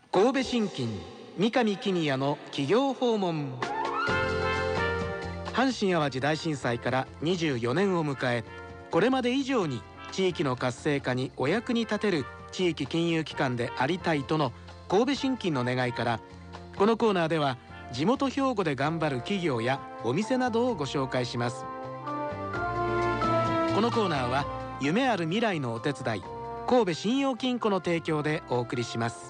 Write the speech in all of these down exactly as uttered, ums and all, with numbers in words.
神戸信金三上木宮の企業訪問。阪神・淡路大震災からにじゅうよねんを迎え、これまで以上に地域の活性化にお役に立てる地域金融機関でありたいとの神戸信金の願いから、このコーナーでは地元兵庫で頑張る企業やお店などをご紹介します。このコーナーは夢ある未来のお手伝い、神戸信用金庫の提供でお送りします。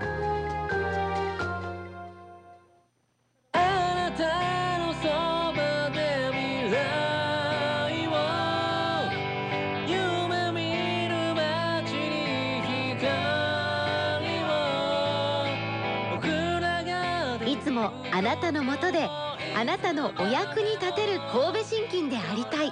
いつもあなたのもとであなたのお役に立てる神戸信金でありたい。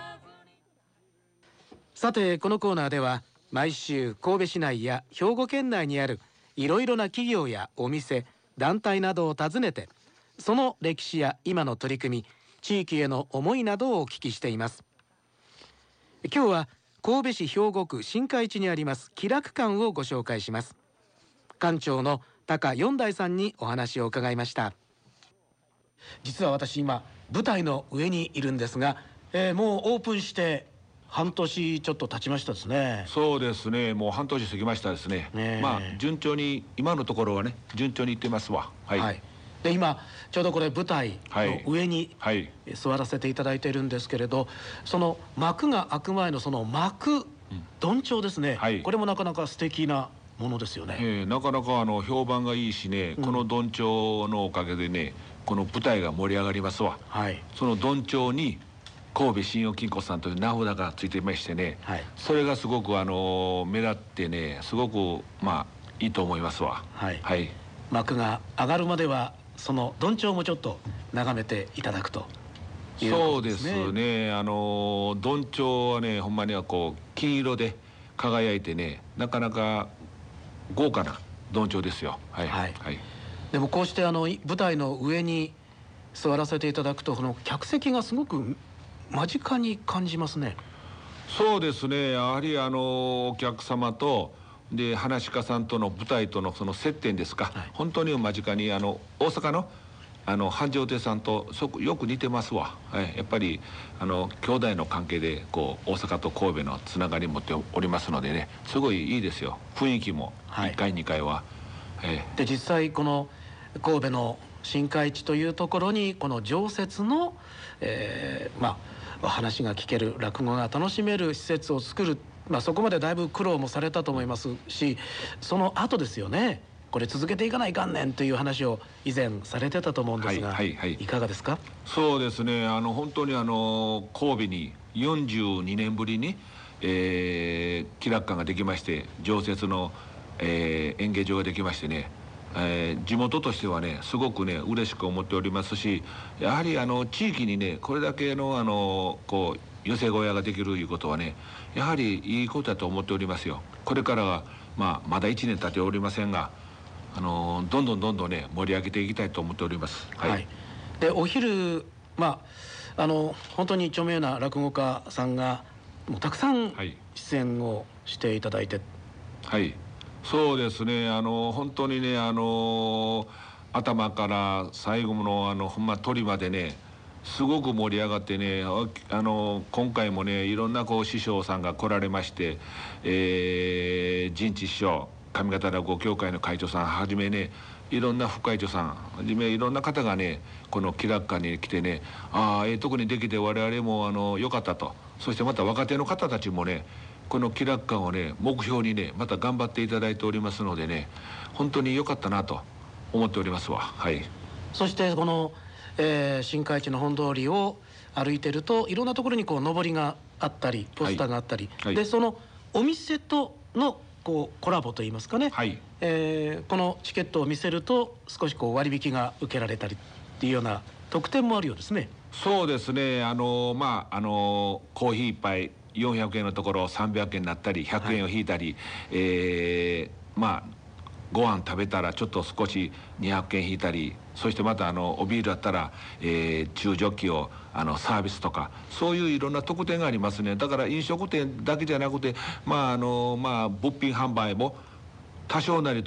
さて、このコーナーでは毎週神戸市内や兵庫県内にあるいろいろな企業やお店、団体などを訪ねて、その歴史や今の取り組み、地域への思いなどをお聞きしています。今日は神戸市兵庫区新海地にあります喜楽館をご紹介します。館長の高四代さんにお話を伺いました。実は私今舞台の上にいるんですが、えー、もうオープンして半年ちょっと経ちましたですね。 そうですね、もう半年過ぎましたですね。ね、まあ順調に今のところはね順調にいってますわ。はい、はい、 で今ちょうどこれ舞台の上に座らせていただいているんですけれど、その幕が開く前のその幕、うん、どんちょうですね、はい、これもなかなか素敵なものですよね。 えー、なかなかあの評判がいいしね、うん、このどんちょうのおかげでねこの舞台が盛り上がりますわ。はい、そのどんちょうに神戸信用金庫さんという名札がついていましてね、はい、それがすごくあの目立ってねすごくまあいいと思いますわ。はい、はい、 幕が上がるまではそのどんちょうもちょっと眺めていただくということですね。 そうですね、あのどんちょうはねほんまにはこう金色で輝いてねなかなか豪華などんちょうですよ。はい、はいはい、 でもこうしてあの舞台の上に座らせていただくと、この客席がすごく間近に感じますね。 そうですね、やはりあのお客様とで噺家さんとの舞台とのその接点ですか、はい、本当に間近にあの大阪のあの繁盛亭さんとそよく似てますわ。はい、やっぱりあの兄弟の関係でこう大阪と神戸のつながり持っておりますのでね、すごいいいですよ、雰囲気もいっかい、はい、にかいは。 えー、で実際この神戸の新海地というところにこの常設の、えー、まあ話が聞ける、落語が楽しめる施設を作る、まあ、そこまでだいぶ苦労もされたと思いますし、その後ですよね、これ続けていかないかんねんという話を以前されてたと思うんですが、はいはいはい、いかがですか？ そうですね、あの本当にあの神戸によんじゅうにねんぶりに、えー、喜楽館ができまして、常設の、えー、演芸場ができましてね、えー、地元としてはねすごくね嬉しく思っておりますし、やはりあの地域にねこれだけのあのこう寄せ小屋ができるいうことはねやはりいいことだと思っておりますよ。これからは、まあ、まだいちねん経っておりませんが、あのどんどんどんどんね盛り上げていきたいと思っております。はい、はい、 でお昼、まああの本当に著名な落語家さんがもうたくさん出演をしていただいて、 はい、はい、そうですね、あの本当にねあの頭から最後のあのほんま鳥までねすごく盛り上がってね、あの今回もねいろんなこう師匠さんが来られまして、えー、陣地師匠、上方落語協会の会長さんはじめね、いろんな副会長さんはじめいろんな方がねこの喜楽館に来てね、ああええとこにできて我々もあの良かったと、そしてまた若手の方たちもねこの喜楽館をね目標にねまた頑張っていただいておりますのでね、本当に良かったなと思っておりますわ。はい、 そしてこの、えー、新海地の本通りを歩いてるといろんなところにこう上りがあったりポスターがあったり、はいはい、でそのお店とのこうコラボといいますかね、はい、えー、このチケットを見せると少しこう割引が受けられたりっていうような特典もあるようですね。 そうですね、あのまああのコーヒー一杯よんひゃくえんのところさんびゃくえんになったりひゃくえんを引いたり、はい、えー、まあご飯食べたらちょっと少しにひゃくえん引いたり、そしてまたあのおビールだったら、えー、中ジョッキをあのサービスとか、そういういろんな特典がありますね。だから飲食店だけじゃなくて、まああのまあ物品販売も多少なりとの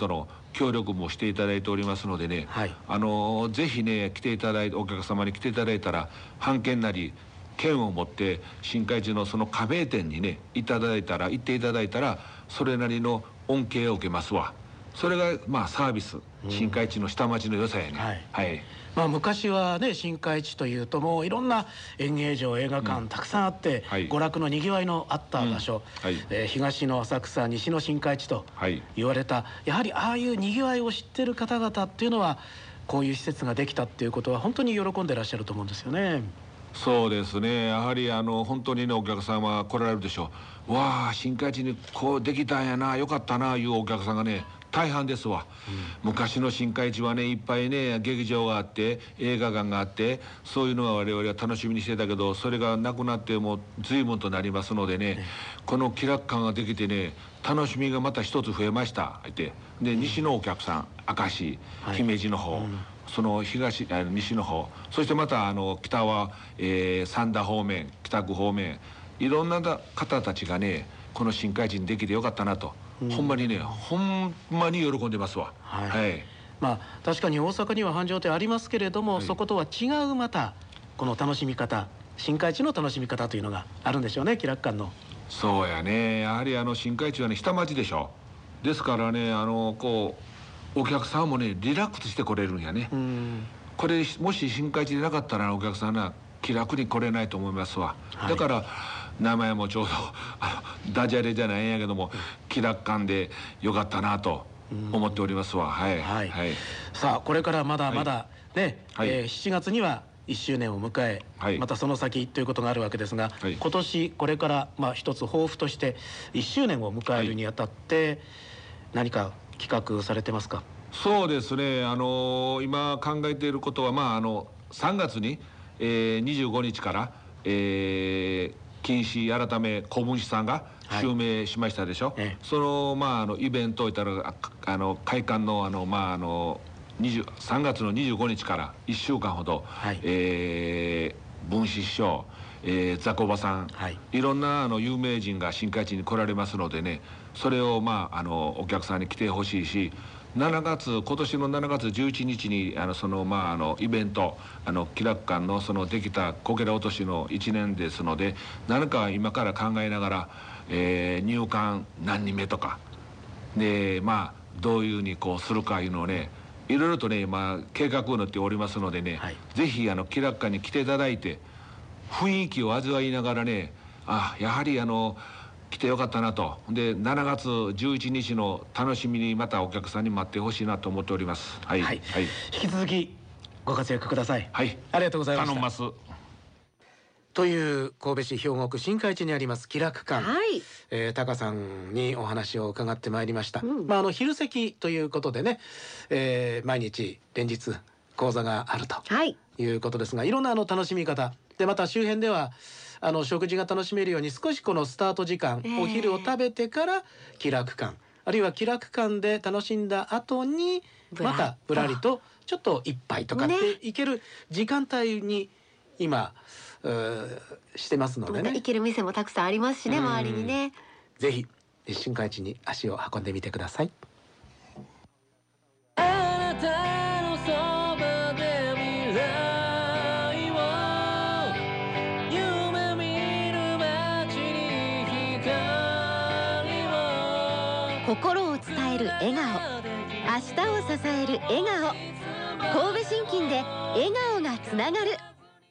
協力もしていただいておりますのでね、 はい、 あのぜひね来ていただいて、お客様に来ていただいたら半券なり券を持って新海地のその加盟店にねいただいたら行っていただいたらそれなりの恩恵を受けますわ。それがまあサービス、新海地の下町の良さやね。 はい、 はい、 まあ、昔はね新海地というともういろんな演芸場映画館、うん、たくさんあって、はい、娯楽のにぎわいのあった場所、うんはい、えー、東の浅草西の新海地と言われた、はい、やはりああいうにぎわいを知ってる方々っていうのはこういう施設ができたっていうことは本当に喜んでらっしゃると思うんですよね。 そうですね、やはりあの本当にねお客様来られるでしょう。わあ新海地にこうできたんやな、よかったないうお客さんがね大半ですわ、うん、昔の新海地はねいっぱいね劇場があって映画館があってそういうのは我々は楽しみにしてたけど、それがなくなってもう随分となりますのでね、ねこの気楽感ができてね楽しみがまた一つ増えましたってで、西のお客さん明石、姫路の方、はい、うん、その東あ西の方、そしてまたあの北は、えー、三田方面北区方面いろんな方たちがねこの新海地にできてよかったなと、うん、ほんまにねほんまに喜んでますわ。はい、はい、 まあ確かに大阪には繁盛店ありますけれども、はい、そことは違うまたこの楽しみ方、新海地の楽しみ方というのがあるんでしょうね、気楽館の。 そうやね、やはりあの新海地はね下町でしょ。ですからねあのこうお客さんもねリラックスして来れるんやね。うん、これもし新海地でなかったらお客さんは気楽に来れないと思いますわ。はい、だから名前もちょうどあのダジャレじゃないんやけども、うん、気楽館でよかったなと思っておりますわ。はい、 はいはい、さあこれからまだまだ、はい、ね、はい、えー、しちがつにはいっしゅうねんを迎え、はい、またその先ということがあるわけですが、はい、今年これからまあ一つ抱負としていっしゅうねんを迎えるにあたって、はい、何か企画されてますか？ そうですね、あのー、今考えていることは、まあ、あのさんがつに、えー、にじゅうごにちから、えー、金糸改め古文士さんが襲名しましたでしょ、はい、その,、まあ、あのイベントをいたらあの会館のあの、まあ、あのさんがつのにじゅうごにちからいっしゅうかんほど、はい、えー、文枝師匠、えー、ザコバさん、はい、いろんなあの有名人が新海地に来られますのでね、それを、まあ、あのお客さんに来てほしいし、しちがつ今年のしちがつじゅういちにちにあのその、まあ、あのイベントあの気楽館のそのできたこけら落としのいちねんですので、何か今から考えながら、えー、入館何人目とかで、まあどういうふうにこうするかいうのをねいろいろとね今計画を練っておりますのでね、はい、ぜひあの気楽館に来ていただいて雰囲気を味わいながらね、あやはりあの来てよかったなと。でしちがつじゅういちにちの楽しみにまたお客さんに待ってほしいなと思っております。はい、はいはい、 引き続きご活躍ください。 はい、 ありがとうございました。 頼みます。 という神戸市兵庫区新海地にあります気楽館、はい、えー、タカさんにお話を伺ってまいりました。うん、まああの昼席ということでね、えー、毎日連日講座があるということですが、はい、いろんなあの楽しみ方で、また周辺ではあの食事が楽しめるように少しこのスタート時間、えー、お昼を食べてから気楽館、あるいは気楽館で楽しんだ後にまたぶらりとちょっと一杯とかっていける時間帯に今、ね、してますのでね、 行ける店もたくさんありますしね、周りにね。 ぜひ新海地に足を運んでみてください。 心を伝える笑顔、明日を支える笑顔、神戸信金で笑顔がつながる。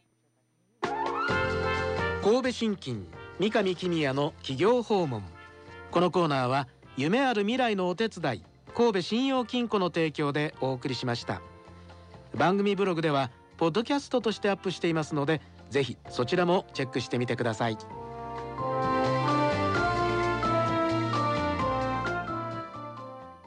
神戸信金三上公也の企業訪問。このコーナーは夢ある未来のお手伝い神戸信用金庫の提供でお送りしました。番組ブログではポッドキャストとしてアップしていますので、ぜひそちらもチェックしてみてください。